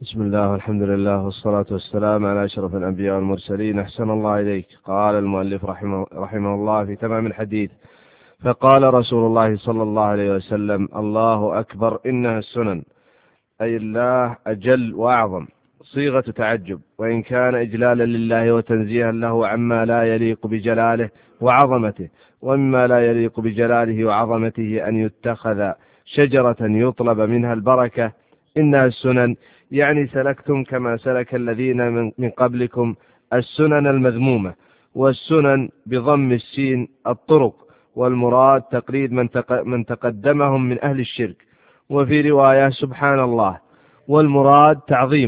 بسم الله والحمد لله والصلاة والسلام على أشرف الأنبياء والمرسلين. أحسن الله إليك. قال المؤلف رحمه الله في تمام الحديث: فقال رسول الله صلى الله عليه وسلم: الله أكبر إنها السنن، أي الله أجل وأعظم، صيغة تعجب، وإن كان إجلالا لله وتنزيها له عما لا يليق بجلاله وعظمته. ومما لا يليق بجلاله وعظمته أن يتخذ شجرة يطلب منها البركة. إنها السنن يعني سلكتم كما سلك الذين من قبلكم السنن المذمومة. والسنن بضم السين الطرق، والمراد تقليد من تقدمهم من أهل الشرك. وفي رواية سبحان الله، والمراد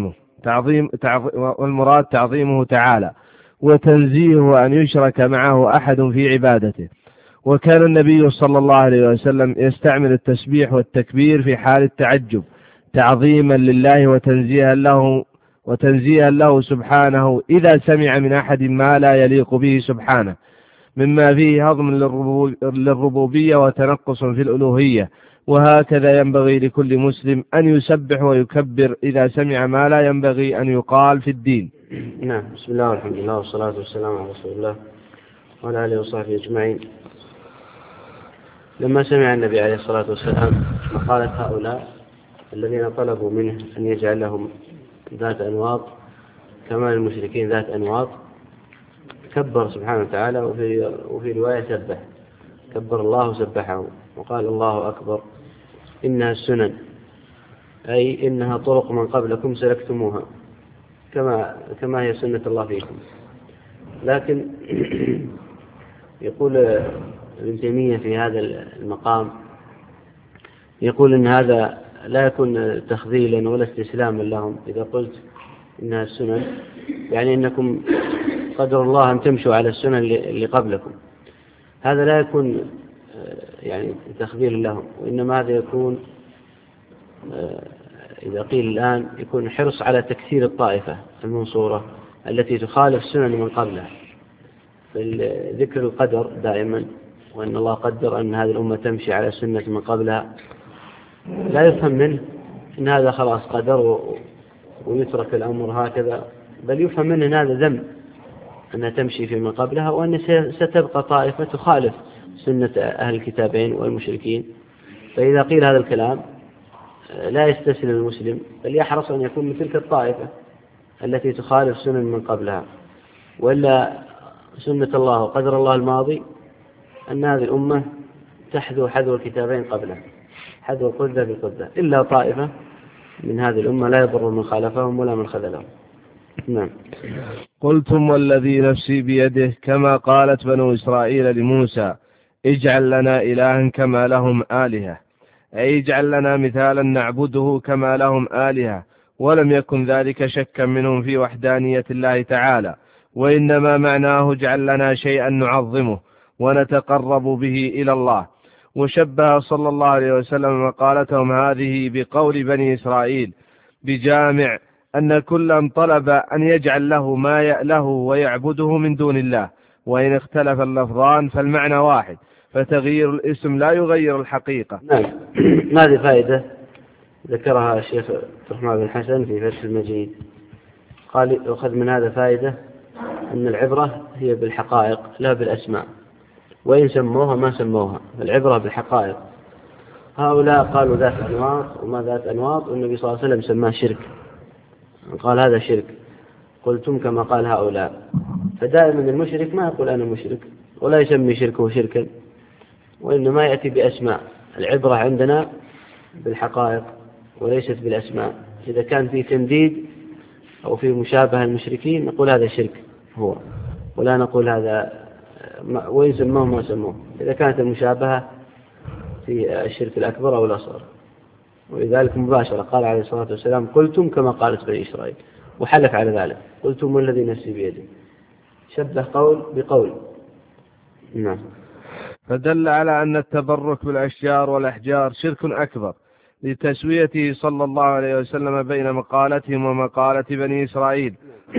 تعظيمه تعالى، وتنزيهه أن يشرك معه أحد في عبادته. وكان النبي صلى الله عليه وسلم يستعمل التسبيح والتكبير في حال التعجب تعظيما لله وتنزيها له سبحانه، إذا سمع من أحد ما لا يليق به سبحانه، مما فيه هضم للربوبية وتنقص في الألوهية. وهكذا ينبغي لكل مسلم أن يسبح ويكبر إذا سمع ما لا ينبغي أن يقال في الدين. نعم. بسم الله والحمد لله والصلاة والسلام على رسول الله وعلى آله وصحبه أجمعين. لما سمع النبي عليه الصلاة والسلام مقالة هؤلاء الذين طلبوا منه أن يجعل لهم ذات أنواط كما المشركين ذات أنواط، كبر سبحانه وتعالى، وفي رواية سبح، كبر الله وسبحه وقال: الله أكبر إنها السنن، أي إنها طرق من قبلكم سلكتموها كما هي سنة الله فيكم. لكن يقول ابن تيمية في هذا المقام، يقول إن هذا لا يكون تخذيلا ولا استسلاما لهم. إذا قلت إنها السنن يعني إنكم قدر الله أن تمشوا على السنن اللي قبلكم، هذا لا يكون يعني تخذيل لهم، وإنما هذا يكون إذا قيل الآن يكون حرص على تكثير الطائفة المنصورة التي تخالف السنن من قبلها. ذكر القدر دائما، وأن الله قدر أن هذه الأمة تمشي على السنة من قبلها، لا يفهم منه أن هذا خلاص قدر ويترك الأمر هكذا، بل يفهم منه أن هذا ذنب أنها تمشي في من قبلها، وأن ستبقى طائفة تخالف سنة أهل الكتابين والمشركين. فإذا قيل هذا الكلام لا يستسلم المسلم، بل يحرص أن يكون من تلك الطائفة التي تخالف سنن من قبلها. وإلا سنة الله وقدر الله الماضي أن هذه الأمة تحذو حذو الكتابين قبلها، حذو القذة بالقذة، إلا طائفة من هذه الأمة لا يضر من خالفهم ولا من خذلهم. نعم. قلتم والذي نفسي بيده، كما قالت بنو إسرائيل لموسى: اجعل لنا إلها كما لهم آلهة، أي اجعل لنا مثالا نعبده كما لهم آلهة. ولم يكن ذلك شكا منهم في وحدانية الله تعالى، وإنما معناه اجعل لنا شيئا نعظمه ونتقرب به إلى الله. وشبه صلى الله عليه وسلم مقالتهم هذه بقول بني إسرائيل بجامع أن كلا طلب أن يجعل له ما يأله ويعبده من دون الله، وإن اختلف اللفظان فالمعنى واحد، فتغيير الاسم لا يغير الحقيقة. نعم. هذه فائدة ذكرها الشيخ عبد الرحمن بن حسن في فتح المجيد، قال: يؤخذ من هذا فائدة أن العبرة هي بالحقائق لا بالأسماء، وإن سموها ما سموها، العبرة بالحقائق. هؤلاء قالوا ذات أنواط وما ذات أنواط، والنبي صلى الله عليه وسلم سماه شرك، قال هذا شرك. قلتم كما قال هؤلاء. فدائما المشرك ما يقول أنا مشرك، ولا يسمي شركه شركا، وإنما يأتي بأسماء. العبرة عندنا بالحقائق وليست بالأسماء. إذا كان في تنديد أو في مشابهة المشركين نقول هذا شرك هو، ولا نقول هذا وإن سموه ما سموه، إذا كانت المشابهة في الشرك الأكبر أو الأصغر. ولذلك مباشرة قال عليه الصلاة والسلام: قلتم كما قالت بني إسرائيل، وحلف على ذلك: قلتم والذي نفسي بيده. شبه قول بقول. نعم. فدل على أن التبرك بالأشجار والأحجار شرك أكبر، لتسويته صلى الله عليه وسلم بين مقالتهم ومقالة بني إسرائيل.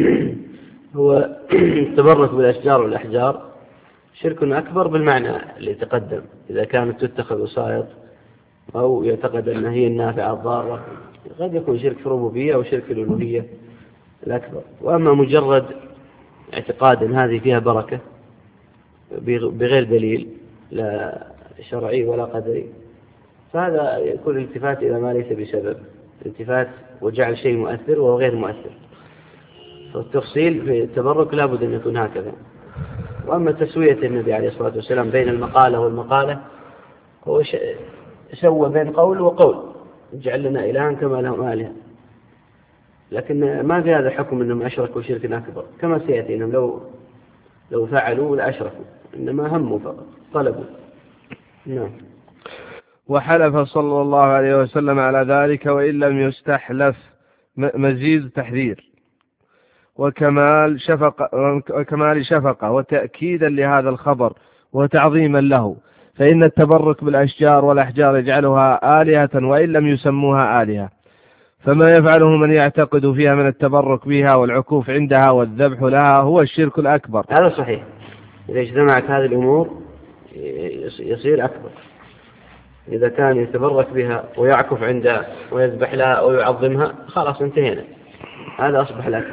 هو التبرك بالأشجار والأحجار شرك أكبر بالمعنى اللي تقدم، إذا كانت تتخذ وسائط أو يعتقد أن هي النافعة الضارة قد يكون شرك في الربوبية أو شرك في الألوهية الأكبر. وأما مجرد اعتقاد أن هذه فيها بركة بغير دليل لا شرعي ولا قدري، فهذا يكون الالتفات إلى ما ليس بسبب، الالتفات وجعل شيء مؤثر وهو غير مؤثر. فالتفصيل في التبرك لا بد أن يكون هكذا. وأما تسوية النبي عليه الصلاة والسلام بين المقالة والمقالة، هو سوى بين قول وقول، جعل لنا إلها كما لهم آلهة، لكن ما في هذا حكم أنهم أشركوا شركا أكبر كما سيأتي أنهم لو فعلوا لأشركوا، إنما هموا فقط طلبوا. نعم. وحلف صلى الله عليه وسلم على ذلك وإن لم يستحلف، مزيد تحذير وكمال شفقة وتأكيدا لهذا الخبر وتعظيما له، فإن التبرك بالأشجار والأحجار يجعلها آلهة وإن لم يسموها آلهة، فما يفعله من يعتقد فيها من التبرك بها والعكوف عندها والذبح لها هو الشرك الأكبر. هذا صحيح، إذا اجتمعت هذه الأمور يصير أكبر. إذا كان يتبرك بها ويعكف عندها ويذبح لها أو يعظمها خلاص انتهينا، هذا أصبح الأكبر.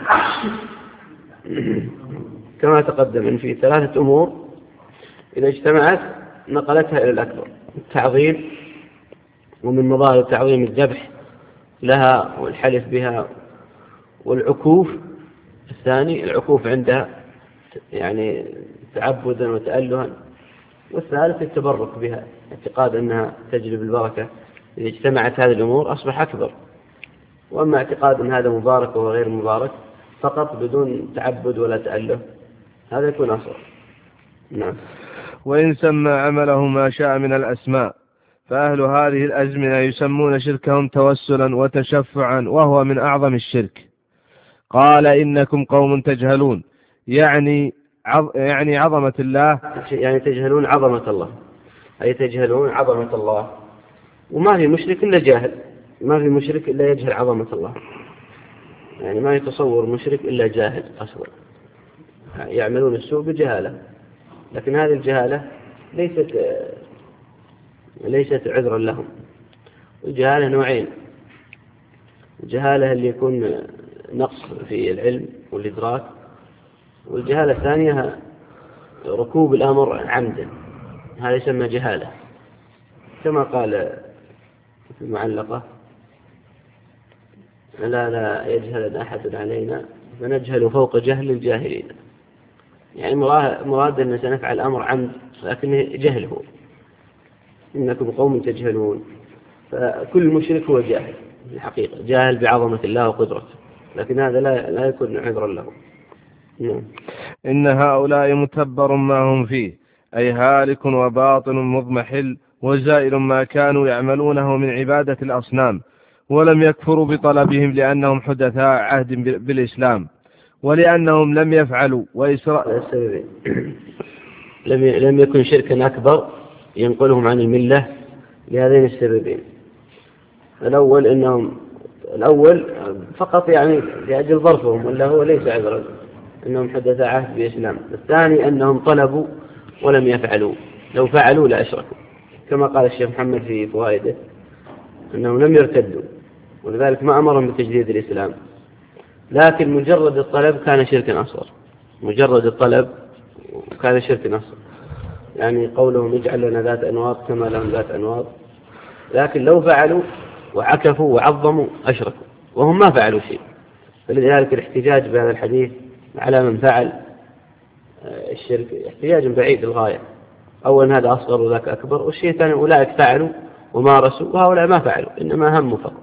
كما تقدم أن في 3 أمور إذا اجتمعت نقلتها إلى الأكبر: التعظيم، ومن مظاهر التعظيم الذبح لها والحلف بها، والعكوف الثاني العكوف عندها يعني تعبدا وتألها، والثالث التبرك بها اعتقاد أنها تجلب البركة. إذا اجتمعت هذه الأمور أصبح أكبر. وأما اعتقاد أن هذا مبارك وغير مبارك فقط بدون تعبد ولا تأله، هذا يكون أصغر. نعم. وإن سمى عمله ما شاء من الأسماء، فأهل هذه الأزمنة يسمون شركهم توسلا وتشفعا، وهو من أعظم الشرك. قال إنكم قوم تجهلون، يعني عظمة الله، يعني تجهلون عظمة الله، أي تجهلون عظمة الله. وما في مشرك إلا جاهل، ما في مشرك إلا يجهل عظمة الله، يعني ما يتصور مشرك إلا جاهل أصلا، يعملون السوء بجهالة. لكن هذه الجهالة ليست عذرا لهم. الجهالة نوعين: الجهالة اللي يكون نقص في العلم والإدراك، والجهالة الثانية ركوب الأمر عمدا، هذا يسمى جهالة. كما قال في المعلقة: لا يجهل أحد علينا فنجهل فوق جهل الجاهلين. يعني مراد أن سنفعل الأمر عمد لكنه جهل. هو إنكم قوم تجهلون، فكل مشرك هو جاهل في الحقيقة، جاهل بعظمة الله وقدرته، لكن هذا لا يكون عذرا له. إن هؤلاء متبر ما هم فيه، أي هالك وباطل مضمحل وزائل ما كانوا يعملونه من عبادة الأصنام، ولم يكفروا بطلبهم لأنهم حدثاء عهد بالإسلام، ولأنهم لم يفعلوا لم يكن شركا أكبر ينقلهم عن الملة لهذين السببين. الأول فقط يعني لأجل ظرفهم، ولا هو ليس عذرا أنهم حدثاء عهد بالإسلام. الثاني أنهم طلبوا ولم يفعلوا، لو فعلوا لأشركوا، كما قال الشيخ محمد في فوائده أنهم لم يرتدوا، ولذلك ما أمرهم بتجديد الإسلام. لكن مجرد الطلب كان شركا أصغر، مجرد الطلب كان شركا أصغر، يعني قولهم اجعل لنا ذات أنواط كما لهم ذات أنواط. لكن لو فعلوا وعكفوا وعظموا أشركوا، وهم ما فعلوا شيء. فلذلك الاحتجاج بهذا الحديث على من فعل الشرك احتجاج بعيد للغاية. أولا هذا أصغر وذاك أكبر، والشيء الثاني أولئك فعلوا ومارسوا وهؤلاء ما فعلوا، إنما هموا فقط.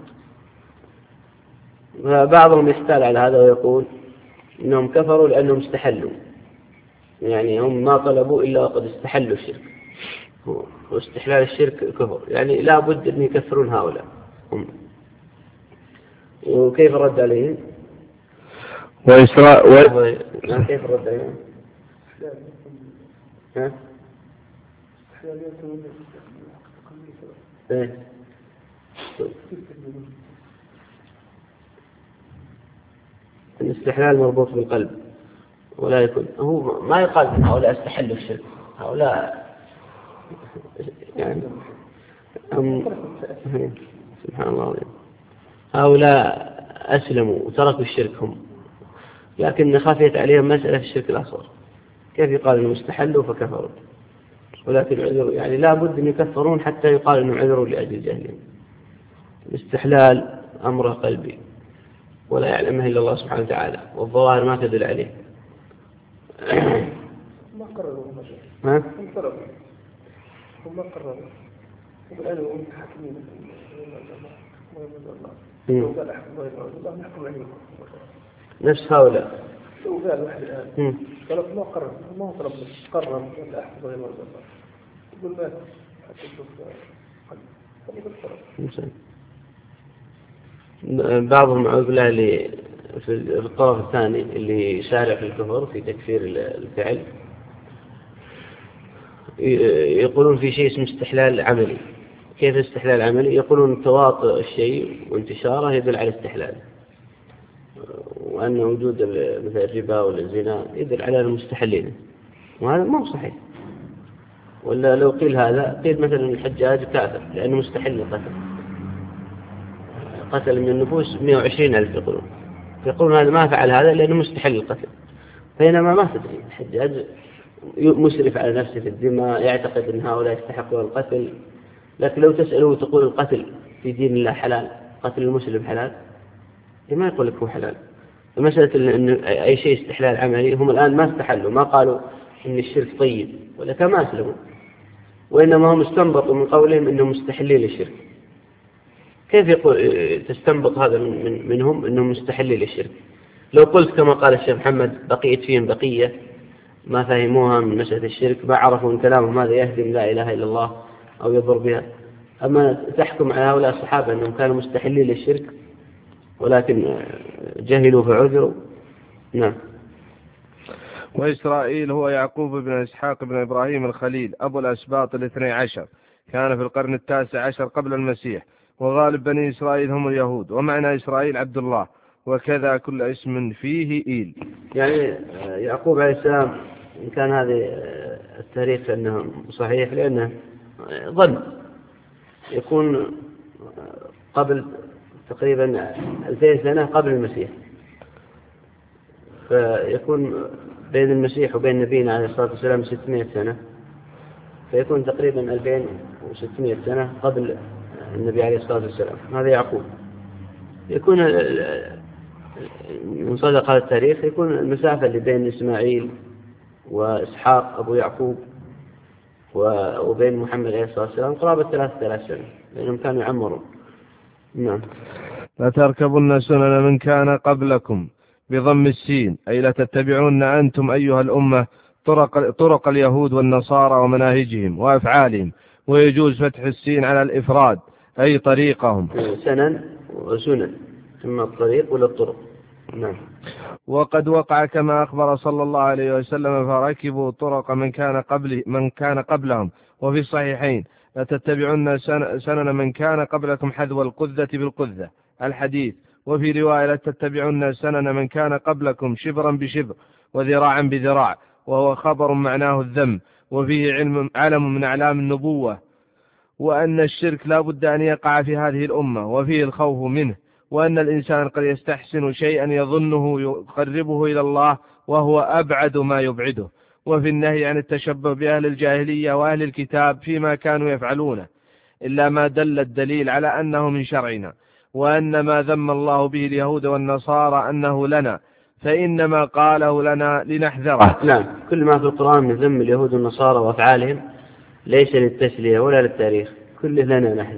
فبعضهم يحتال على هذا ويقول إنهم كفروا لأنهم استحلوا، يعني هم ما طلبوا إلا وقد استحلوا الشرك، واستحلال الشرك كفر، يعني لا بد أن يكفرون هؤلاء. وكيف رد عليهم؟ كيف رد عليهم؟ ها؟ الاستحلال مربوط بالقلب، ولا يكون هو ما يقال من هؤلاء استحلوا الشرك، هؤلاء يعني سبحان الله. هؤلاء أسلموا وتركوا الشرك هم، لكن خافيت عليهم مسألة الشرك الأصغر، كيف يقال أنه استحلوا فكفروا، ولكن عذروا، يعني لا بد أن يكفرون حتى يقال أنهم عذروا لأجل جهلهم. الاستحلال أمر قلبي ولا يعلمه إلا الله سبحانه وتعالى، والظواهر ما تدل عليه. ما قرروا هم ما قرروا وبالعلم هم حاكمين نفس هؤلاء. لو قال واحد الآن قال ما قرر، ما هو طلب قرر ولا أحد غير مرضى الله يقول ما حتى تشوف بعضهم أعوذ بالله اللي في الطرف الثاني اللي يشارع في الكفر في تكفير الفعل، يقولون في شيء اسمه استحلال عملي. كيف استحلال عملي؟ يقولون تواطؤ الشيء وانتشاره يدل على استحلال، وأن وجود مثل الربا والزنا يدل على المستحلين، وهذا ما هو صحيح. ولا لو قيل هذا قيل مثلا الحجاج كافر لأنه مستحل القتل، قتل من النفوس 120,000 يقولون هذا ما فعل هذا لأنه مستحل القتل، بينما ما تدري الحجاج مسرف على نفسه في الدماء، يعتقد أن هؤلاء يستحقون القتل، لكن لو تسأله تقول القتل في دين الله حلال، قتل المسلم حلال، ما يقول لك هو حلال. مسألة أن أي شيء استحلال عملي، هم الآن ما استحلوا، ما قالوا إن الشرك طيب ولا كما أسلموا، وإنما هم استنبطوا من قولهم إنهم مستحلين للشرك. كيف تستنبط هذا منهم إنهم مستحلين للشرك؟ لو قلت كما قال الشيخ محمد بقيت فيهم بقية ما فهموها من مسألة الشرك، ما عرفوا من كلامهم هذا يهدم لا إله إلا الله أو يضر بها، أما تحكم على هؤلاء الصحابة أنهم كانوا مستحلين للشرك ولكن جهلوا فعذروا. نعم. وإسرائيل هو يعقوب بن إسحاق بن إبراهيم الخليل أبو الأسباط 12، كان في القرن 19 قبل المسيح، وغالب بني إسرائيل هم اليهود، ومعنى إسرائيل عبد الله، وكذا كل اسم فيه إيل. يعني يعقوب عليه السلام إن كان هذا التاريخ أنه صحيح لأنه ظن يكون قبل تقريبا 2000 سنة قبل المسيح، فيكون بين المسيح وبين نبينا عليه الصلاة والسلام 600 سنة، فيكون تقريبا 2600 سنة قبل النبي عليه الصلاة والسلام. هذا يعقوب. يكون من صدق هذا التاريخ يكون المسافة اللي بين إسماعيل وإسحاق أبو يعقوب وبين محمد عليه الصلاة والسلام قرابة 3000 سنة، لأنهم كانوا يعمرون. نعم. لتركبن سنن من كان قبلكم بضم السين، أي لتتبعون أنتم أيها الأمة طرق اليهود والنصارى ومناهجهم وأفعالهم، ويجوز فتح السين على الإفراد أي طريقهم. سنن وسنن، ثم الطريق ولا الطرق. نعم. وقد وقع كما أخبر صلى الله عليه وسلم فركبوا طرق من كان قبلهم، وفي الصحيحين لتتبعون سنن من كان قبلكم حذو القذة بالقذة الحديث، وفي رواية لتتبعون سنن من كان قبلكم شبرا بشبر وذراعا بذراع، وهو خبر معناه الذم، وفيه علم من أعلام النبوة، وأن الشرك لا بد أن يقع في هذه الأمة، وفيه الخوف منه، وأن الإنسان قد يستحسن شيئا يظنه يقربه إلى الله وهو أبعد ما يبعده، وفي النهي عن التشبه بأهل الجاهلية وأهل الكتاب فيما كانوا يفعلونه، إلا ما دل الدليل على أنه من شرعنا، وأن ما ذم الله به اليهود والنصارى أنه لنا، فإنما قاله لنا لنحذره. نعم. كل ما في القرآن من ذم اليهود والنصارى وأفعالهم ليس للتسلية ولا للتاريخ، كله لنا نحن،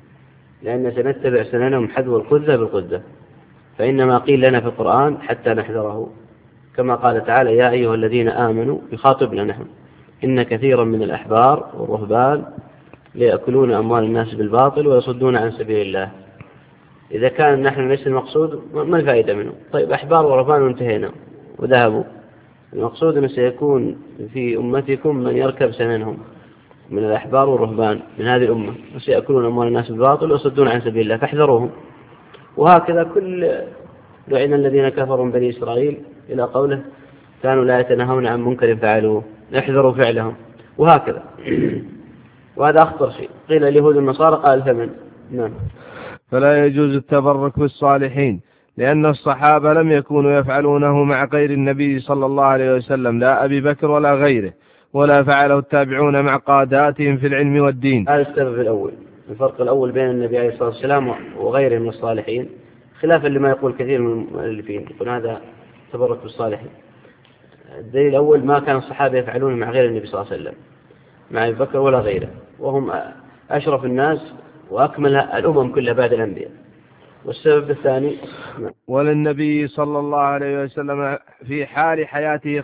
لأن سنتبع سننهم حذو القذة بالقذة، فإنما قيل لنا في القرآن حتى نحذره، كما قال تعالى يا أيها الذين آمنوا يخاطبنا نحن إن كثيرا من الأحبار والرهبان ليأكلون أموال الناس بالباطل ويصدون عن سبيل الله. إذا كان نحن ليس المقصود ما الفائدة منه؟ طيب أحبار ورهبان وانتهينا وذهبوا، المقصود أنه سيكون في أمتكم من يركب سننهم من الأحبار والرهبان من هذه الأمة، وسيأكلون أموال الناس بالباطل ويصدون عن سبيل الله فاحذروهم. وهكذا كل لعن الذين كفروا من بني إسرائيل إلى قوله كانوا لا يتناهون عن منكر فعلوه احذروا فعلهم، وهكذا. وهذا أخطر شيء. قيل اليهود النصارى قال ثمن. نعم. فلا يجوز التبرك بالصالحين، لأن الصحابة لم يكونوا يفعلونه مع غير النبي صلى الله عليه وسلم، لا أبي بكر ولا غيره، ولا فعله التابعون مع قاداتهم في العلم والدين. هذا السبب الأول، الفرق الأول بين النبي عليه الصلاة والسلام وغيره من الصالحين، خلافا لما يقول كثير من المؤلفين يقول هذا تبرك بالصالحين. الدليل الأول ما كان الصحابة يفعلون مع غير النبي صلى الله عليه وسلم، مع أبي بكر ولا غيره، وهم أشرف الناس وأكمل الأمم كلها بعد الأنبياء. والسبب الثاني، وللنبي صلى الله عليه وسلم في حال حياته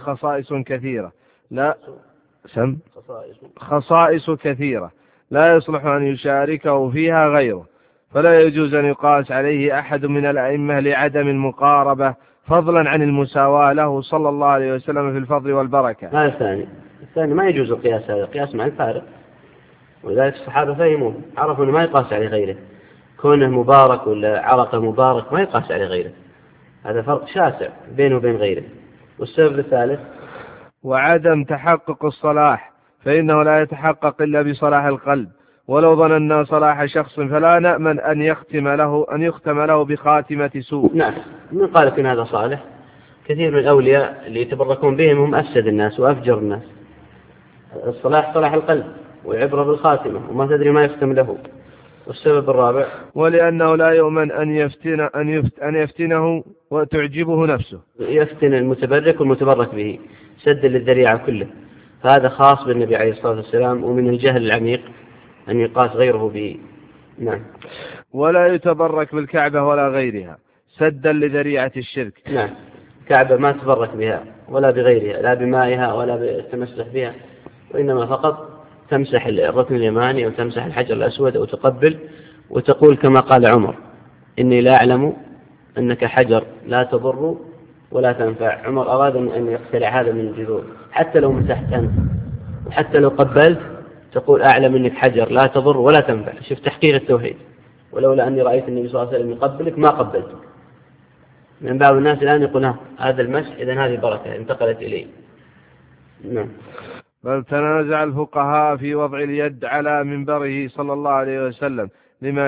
خصائص كثيرة لا يصلح أن يشاركه فيها غيره، فلا يجوز أن يقاس عليه أحد من الأئمة لعدم المقاربة، فضلا عن المساواة له صلى الله عليه وسلم في الفضل والبركة. هذا الثاني ما يجوز القياس، هذا قياس مع الفارق، ولذلك الصحابة فهموا عرفوا أنه ما يقاس عليه غيره، كونه مبارك ولا عرقه مبارك ما يقاس عليه غيره، هذا فرق شاسع بينه وبين غيره. والسبب الثالث، وعدم تحقق الصلاح، فإنه لا يتحقق إلا بصلاح القلب، ولو ظننا صلاح شخص فلا نأمن أن يختم له بخاتمة سوء. نعم، من قال إن هذا صالح؟ كثير من الأولياء اللي يتبركون بهم هم أفسد الناس وأفجر الناس. الصلاح صلاح القلب، وعبرة بالخاتمة، وما تدري ما يختم له. والسبب الرابع، ولأنه لا يؤمن أن يفتنه وتعجبه نفسه، يفتن المتبرك والمتبرك به، سد للذريعة كله، فهذا خاص بالنبي عليه الصلاة والسلام، ومن الجهل العميق أن يقاس غيره به. نعم. ولا يتبرك بالكعبة ولا غيرها سدا لذريعة الشرك. نعم، الكعبة ما تبرك بها ولا بغيرها، لا بمائها ولا بالتمسح بها، وإنما فقط تمسح الركن اليماني أو تمسح الحجر الأسود أو تقبل وتقول كما قال عمر: إني لا أعلم أنك حجر لا تضر ولا تنفع. عمر أراد أن يقتلع هذا من الجذور، حتى لو مسحت أنت وحتى لو قبلت تقول أعلم أنك حجر لا تضر ولا تنفع. شوف تحقيق التوحيد. ولولا أني رأيت النبي صلى الله عليه وسلم يقبلك ما قبلتك. من بعض الناس الآن يقول هذا المسح إذن هذه بركة انتقلت إليه. نعم. بل تنازع الفقهاء في وضع اليد على منبره صلى الله عليه وسلم لما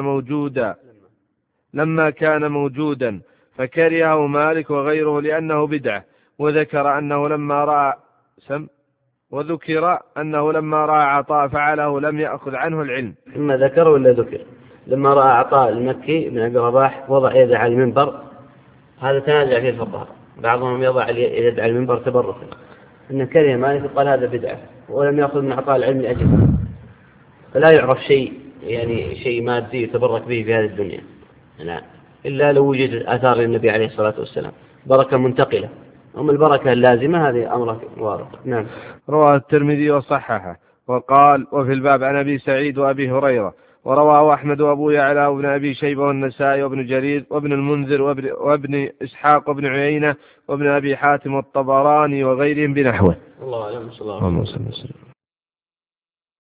كان موجودا فكرهه مالك وغيره لأنه بدعة، وذكر أنه لما رأى عطاء فعله لم يأخذ عنه العلم. إما ذكر ولا ذكر. لما رأى عطاء المكي بن أبي رباح وضع يده على المنبر، هذا تنازع فيه الفقهاء، بعضهم يضع يد على المنبر تبركا، إن كره مالك قال هذا بدعة ولم يأخذ من عطاء العلم لأجله. فلا يعرف شيء مادي يتبرك به في هذه الدنيا إلا لو وجد آثار النبي عليه الصلاة والسلام، بركة منتقلة. أما البركة اللازمة هذه أمر واضح. نعم. رواه الترمذي وصححه وقال: وفي الباب عن أبي سعيد وأبي هريرة، ورواه أحمد وأبو يعلى وابن أبي شيبة والنسائي وابن جرير وابن المنذر وابن إسحاق وابن عيينة وابن أبي حاتم والطبراني وغيرهم بنحوه. الله أعلم.